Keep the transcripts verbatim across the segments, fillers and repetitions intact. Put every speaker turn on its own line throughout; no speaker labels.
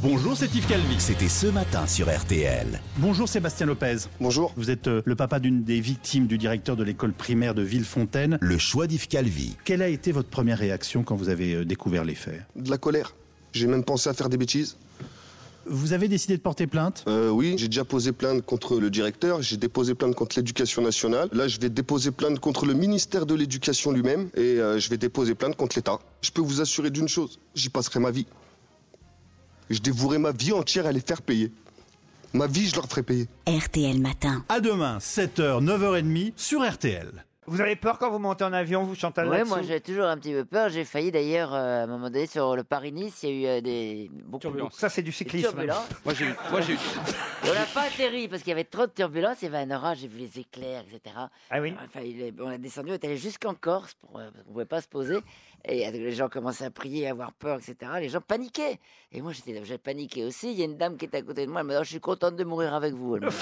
Bonjour, c'est Yves Calvi. C'était ce matin sur R T L.
Bonjour Sébastien Lopez.
Bonjour.
Vous êtes euh, le papa d'une des victimes du directeur de l'école primaire de Villefontaine.
Le choix d'Yves Calvi.
Quelle a été votre première réaction quand vous avez euh, découvert les faits?
De la colère. J'ai même pensé à faire des bêtises.
Vous avez décidé de porter plainte?
Euh, oui, j'ai déjà posé plainte contre le directeur, j'ai déposé plainte contre l'éducation nationale. Là, je vais déposer plainte contre le ministère de l'éducation lui-même et euh, je vais déposer plainte contre l'État. Je peux vous assurer d'une chose, j'y passerai ma vie. Je dévouerai ma vie entière à les faire payer. Ma vie, je leur ferai payer.
R T L Matin.
À demain, sept heures, neuf heures trente sur R T L.
Vous avez peur quand vous montez en avion, vous, Chantal?
Ouais,
là-dessous
moi j'ai toujours un petit peu peur. J'ai failli d'ailleurs, euh, à un moment donné, sur le Paris-Nice, il y a eu euh, des... beaucoup
Turbulence.
de
Ça, c'est du cyclisme.
turbulences.
Moi j'ai eu, moi j'ai eu.
On n'a pas atterri parce qu'il y avait trop de turbulences. Il y avait un orage, j'ai vu les éclairs, et cetera.
Ah oui.
Enfin, il est- on a descendu, on est allé jusqu'en Corse, pour, euh, parce qu'on ne pouvait pas se poser. Et euh, les gens commençaient à prier, à avoir peur, et cetera. Les gens paniquaient. Et moi, j'étais, j'ai paniqué aussi. Il y a une dame qui était à côté de moi. Elle m'a dit, oh, je suis contente de mourir avec vous. Elle m'a dit.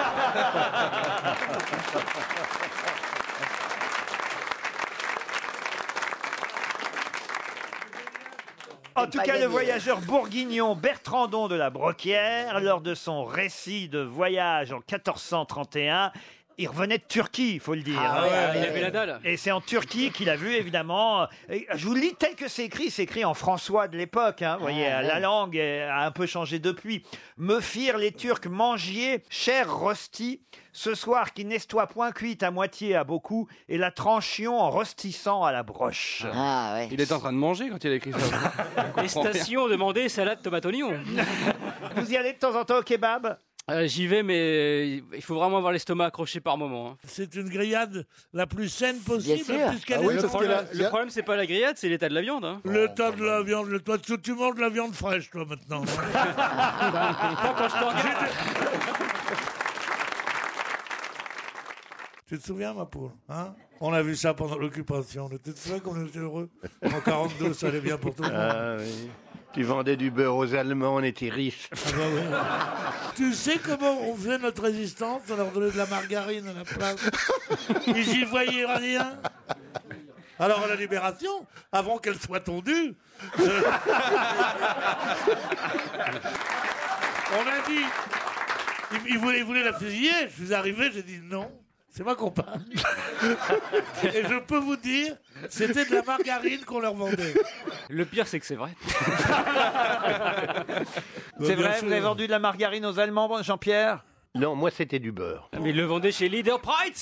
En
C'est
tout
pas
cas, le
gagné.
voyageur bourguignon Bertrandon de la Broquière, lors de son récit de voyage en quatorze cent trente et un, il revenait de Turquie, il faut le dire.
Ah ouais, ah
Il
ouais,
avait
ouais.
la dalle.
Et c'est en Turquie qu'il a vu, évidemment. Et je vous lis tel que c'est écrit. C'est écrit en François de l'époque. Hein, vous voyez,
Ah,
la
ouais.
langue a un peu changé depuis. Me firent les Turcs mangier, cher rosti, ce soir qui n'estoit point cuite à moitié à beaucoup, et la tranchion en rostissant à la broche.
Ah ouais.
Il était en train de manger quand il a écrit ça.
Les stations demandaient salade tomate oignon.
Vous y allez de temps en temps au kebab?
Euh, J'y vais, mais il faut vraiment avoir l'estomac accroché par moment. hein.
C'est une grillade la plus saine possible,
sûr.
la plus
Ah oui,
quelle
Le
parce
problème,
que là,
le problème, c'est pas la grillade, c'est l'état de la viande. hein.
Le tas de la viande, le toi, tu, tu manges de la viande fraîche, toi, maintenant.
Pas quand je te regarde.
Tu te souviens, ma poule, hein? On a vu ça pendant l'occupation. On était sûr qu'on était heureux. En quarante-deux, ça allait bien pour tout le monde.
Ah oui. Tu vendais du beurre aux Allemands, on était riches.
Ah bah oui. Tu sais comment on faisait notre résistance? On leur donnait de la margarine à la place. Ils y voyaient rien. Alors à la Libération, avant qu'elle soit tondue, euh, on a dit, ils, ils voulaient, ils voulaient la fusiller. Je suis arrivé, j'ai dit non. C'est ma compagne. Et je peux vous dire, c'était de la margarine qu'on leur vendait.
Le pire, c'est que c'est vrai.
C'est
bien
vrai,
sûr.
vous avez vendu de la margarine aux Allemands, Jean-Pierre?
Non, moi c'était du beurre.
Mais ils le vendaient chez Leader Price.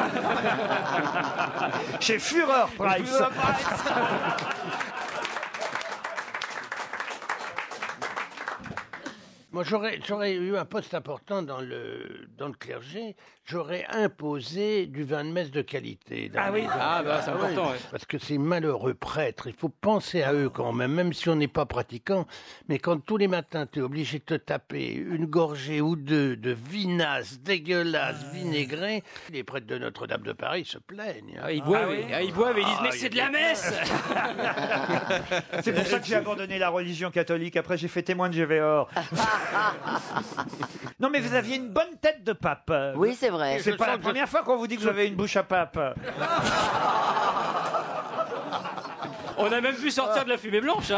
Chez Führer Price.
Moi j'aurais j'aurais eu un poste important dans le dans le clergé, j'aurais imposé du vin de messe de qualité. dans
Ah oui.
les-
Ah bah c'est
oui,
important. ouais.
Parce que ces malheureux prêtres, il faut penser à eux quand même, même si on n'est pas pratiquant. Mais quand tous les matins tu es obligé de te taper une gorgée ou deux de vinasse dégueulasse, vinaigrée, les prêtres de Notre-Dame de Paris se plaignent. hein.
Ah, ils boivent, et, ah, ils boivent et ils disent mais c'est de la messe.
C'est pour ça que j'ai abandonné la religion catholique. Après, j'ai fait témoin de Gévéor. Non, mais vous aviez une bonne tête de pape.
Oui, c'est vrai.
C'est pas la première fois qu'on vous dit que vous avez une bouche à pape.
On a même vu sortir de la fumée blanche. hein.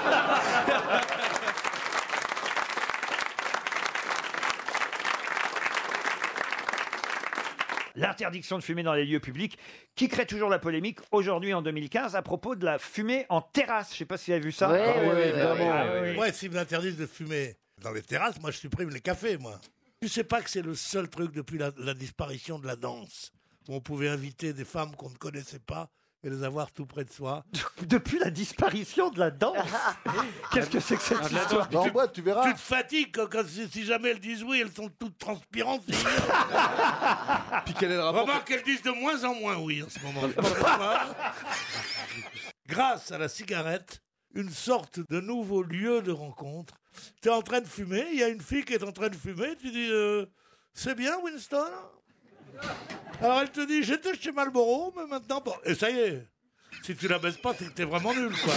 L'interdiction de fumer dans les lieux publics qui crée toujours la polémique aujourd'hui en deux mille quinze à propos de la fumée en terrasse. Je sais pas si vous avez vu ça.
Ouais,
Ah
ouais, ouais,
évidemment.
ouais,
Ah oui, oui.
Ouais, s'ils m'interdisent de fumer dans les terrasses, moi je supprime les cafés, moi. Tu sais pas que c'est le seul truc depuis la, la disparition de la danse, où on pouvait inviter des femmes qu'on ne connaissait pas et les avoir tout près de soi.
Depuis la disparition de la danse. Qu'est-ce que c'est que cette histoire?
en boîte, tu verras.
Tu te fatigues quand, quand- si, si jamais elles disent oui, elles sont toutes transpirantes. c'est ignoble.
Puis quel est le rapport?
Remarque qu'elles disent de moins en moins oui en ce moment. Je sais pas pourquoi. Grâce à la cigarette, une sorte de nouveau lieu de rencontre. Tu es en train de fumer, il y a une fille qui est en train de fumer, tu dis euh, c'est bien Winston? Alors elle te dit j'étais chez Marlboro, mais maintenant bon. Et ça y est, si tu la baisses pas, c'est que t'es vraiment nul quoi.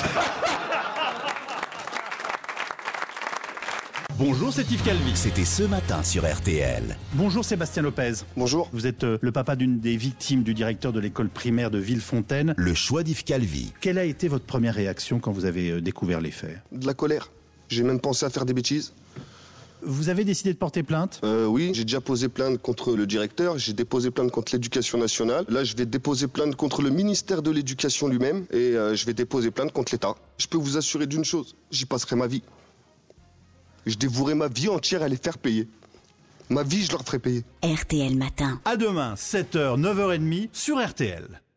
Bonjour, c'est Yves Calvi. C'était ce matin sur R T L.
Bonjour Sébastien Lopez.
Bonjour.
Vous êtes euh, le papa d'une des victimes du directeur de l'école primaire de Villefontaine.
Le choix d'Yves Calvi.
Quelle a été votre première réaction quand vous avez euh, découvert les faits?
De la colère. J'ai même pensé à faire des bêtises.
Vous avez décidé de porter plainte?
Euh, oui, j'ai déjà posé plainte contre le directeur, j'ai déposé plainte contre l'éducation nationale. Là, je vais déposer plainte contre le ministère de l'éducation lui-même et euh, je vais déposer plainte contre l'État. Je peux vous assurer d'une chose, j'y passerai ma vie. Je dévouerai ma vie entière à les faire payer. Ma vie, je leur ferai payer.
R T L Matin.
À demain, sept heures, neuf heures trente sur R T L.